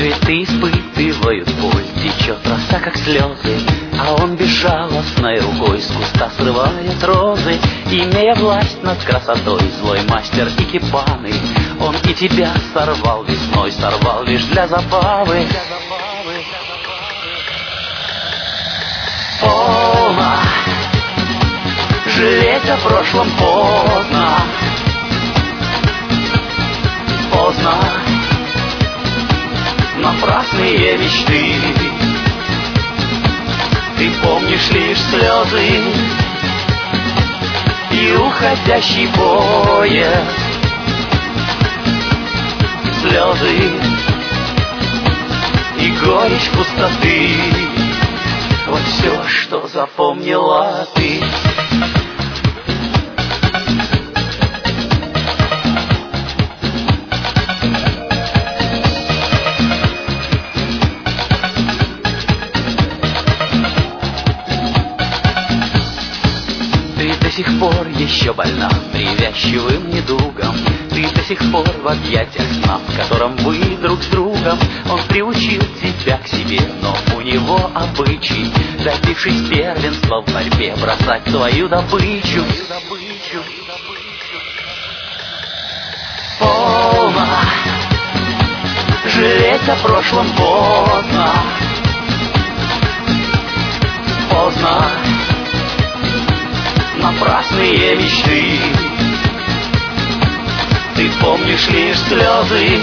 Цветы испытывают боль, течет роса, как слезы, а он безжалостной рукой с куста срывает розы. Имея власть над красотой, злой мастер Икебаны, он и тебя сорвал весной, сорвал лишь для забавы. Полно жалеть о прошлом, поздно, поздно. Напрасные мечты, ты помнишь лишь слезы и уходящий поезд. Слезы и горечь пустоты, вот все, что запомнила ты. До сих пор еще больна привязчивым недугом, ты до сих пор в объятиях сна, в котором вы друг с другом. Он приучил тебя к себе, но у него обычай, добившись первенства в борьбе, бросать свою добычу. Полно жалеть о прошлом, поздно, поздно. Напрасные мечты, ты помнишь лишь слезы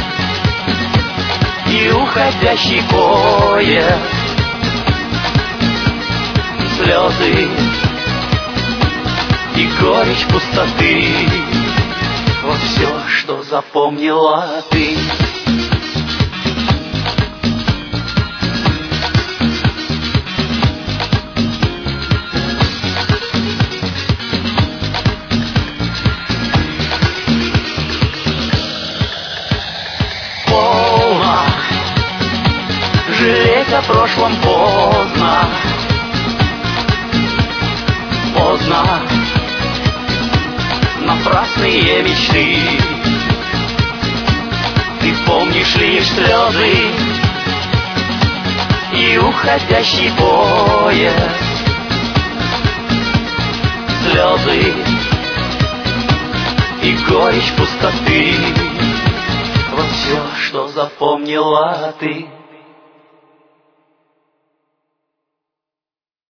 и уходящий поезд. Слезы и горечь пустоты, вот все, что запомнила ты. Жалеть о прошлом, поздно, поздно. Напрасные мечты, ты помнишь лишь слезы и уходящий поезд. Слезы и горечь пустоты, вот все, что запомнила ты.